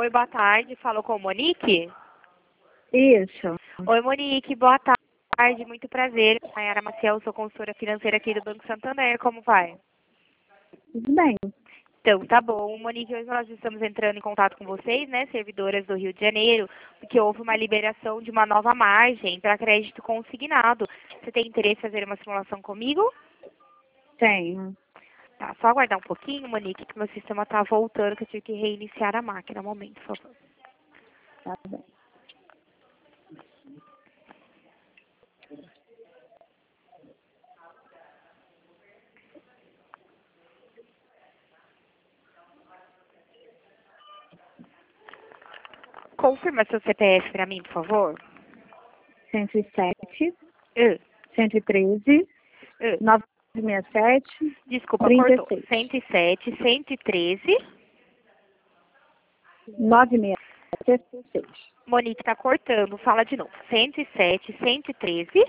Oi, boa tarde. Falou com o Monique? Isso. Oi, Monique, boa tarde. Muito prazer. Nayara Maciel, sou consultora financeira aqui do Banco Santander. Como vai? Tudo bem. Então, tá bom. Monique, hoje nós estamos entrando em contato com vocês, né, servidoras do Rio de Janeiro, porque houve uma liberação de uma nova margem para crédito consignado. Você tem interesse em fazer uma simulação comigo? Tenho. Tá, só aguardar um pouquinho, Monique, que meu sistema tá voltando, que eu tive que reiniciar a máquina. Um momento, por favor. Tá bem. Confirma seu CPF para mim, por favor. 107, Uh, 113, uh. 967, Desculpa, 36. cortou. 107, 113. 9676. Monique tá cortando. Fala de novo. 107, 113,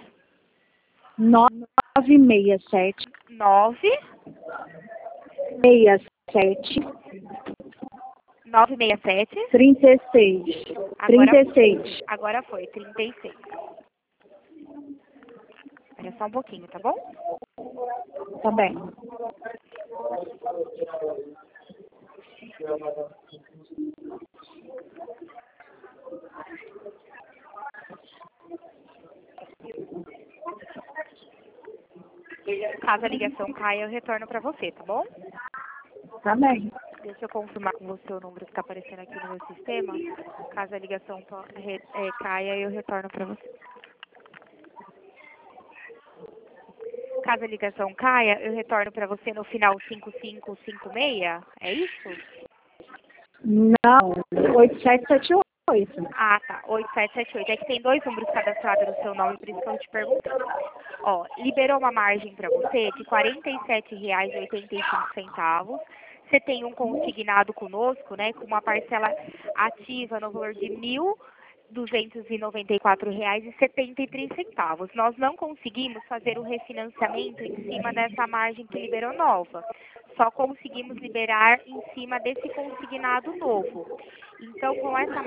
967, 9, 67, 967. 36. Agora, 36. agora foi, 36. Espera só um pouquinho, tá bom? Tá bem. Caso a ligação caia, eu retorno para você, tá bom? Tá bem. Deixa eu confirmar com você o número que está aparecendo aqui no meu sistema. Caso a ligação caia, eu retorno para você. Caso a ligação caia, eu retorno para você no final 5556. É isso? Não, 8778. Ah, tá. 8778. É que tem dois números cadastrados no seu nome, por isso que eu te perguntei. Ó, liberou uma margem para você de R$ 47,85. Você tem um consignado conosco, né, com uma parcela ativa no valor de R$ 1.294,73. Nós não conseguimos fazer o refinanciamento em cima dessa margem que liberou nova. Só conseguimos liberar em cima desse consignado novo. Então, com essa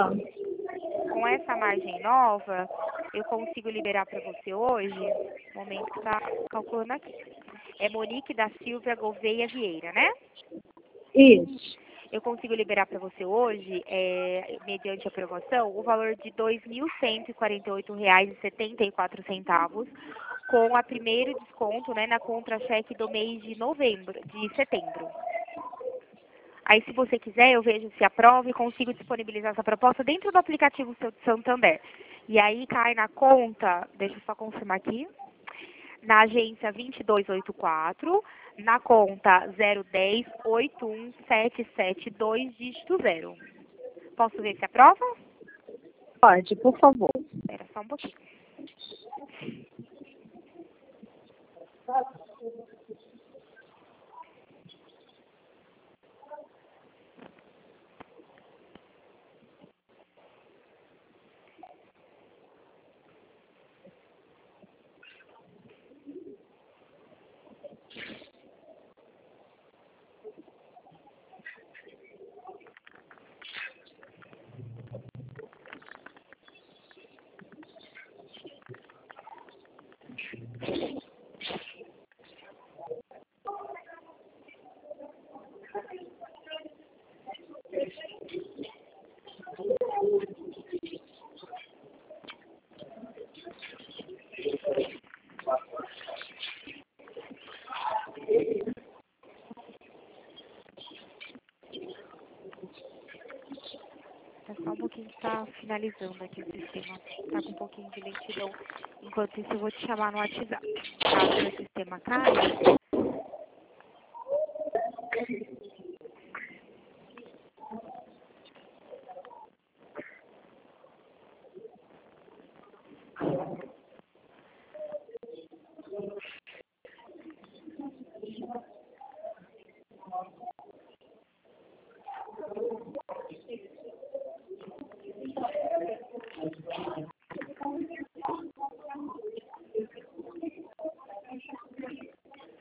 margem nova, eu consigo liberar para você hoje, no momento que está calculando aqui. É Monique da Silva Gouveia Vieira, né? Isso. Eu consigo liberar para você hoje, mediante a promoção, o valor de R$ 2.148,74, com a primeiro desconto, né, na contra-cheque do mês de setembro. Aí, se você quiser, eu vejo se aprova e consigo disponibilizar essa proposta dentro do aplicativo seu de Santander. E aí cai na conta, deixa eu só confirmar aqui, na agência 2284, na conta 010-81772, dígito 0. Posso ver se aprova? Pode, por favor. Espera só um pouquinho. É só um pouquinho que está finalizando aqui o sistema. Está com um pouquinho de lentidão. Enquanto isso, eu vou te chamar no WhatsApp. Caso o sistema caia,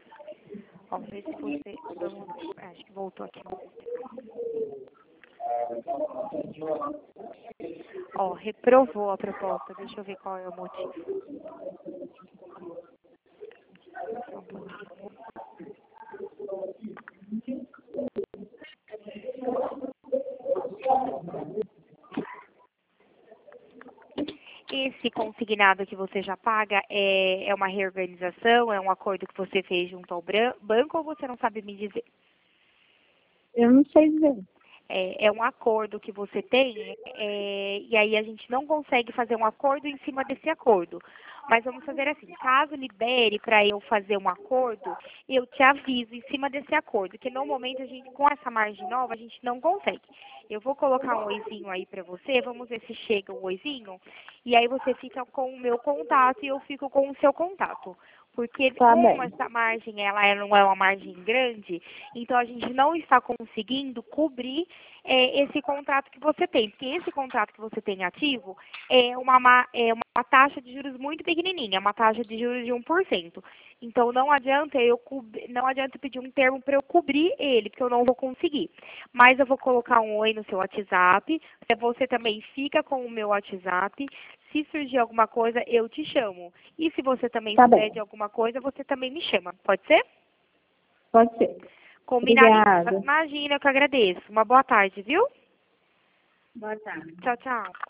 vamos ver se você... Acho que voltou aqui no sistema. Ó, reprovou a proposta. Deixa eu ver qual é o motivo. Só um pouquinho. Esse consignado que você já paga é uma reorganização, é um acordo que você fez junto ao banco ou você não sabe me dizer? Eu não sei dizer. É um acordo que você tem, e aí a gente não consegue fazer um acordo em cima desse acordo. Mas vamos fazer assim, caso libere para eu fazer um acordo, eu te aviso em cima desse acordo, que no momento a gente, com essa margem nova, a gente não consegue. Eu vou colocar um oizinho aí para você, vamos ver se chega o oizinho, e aí você fica com o meu contato e eu fico com o seu contato. Porque Tá como bem. essa margem ela não é uma margem grande, então a gente não está conseguindo cobrir esse contrato que você tem. Porque esse contrato que você tem ativo é uma taxa de juros muito pequenininha, é uma taxa de juros de 1%. Então não adianta não adianta pedir um termo para eu cobrir ele, porque eu não vou conseguir. Mas eu vou colocar um oi no seu WhatsApp, você também fica com o meu WhatsApp. Se surgir alguma coisa, eu te chamo. E se você também Tá souber bem. de alguma coisa, você também me chama. Pode ser? Pode ser. Combinado. Obrigada. Imagina, eu que agradeço. Uma boa tarde, viu? Boa tarde. Tchau, tchau.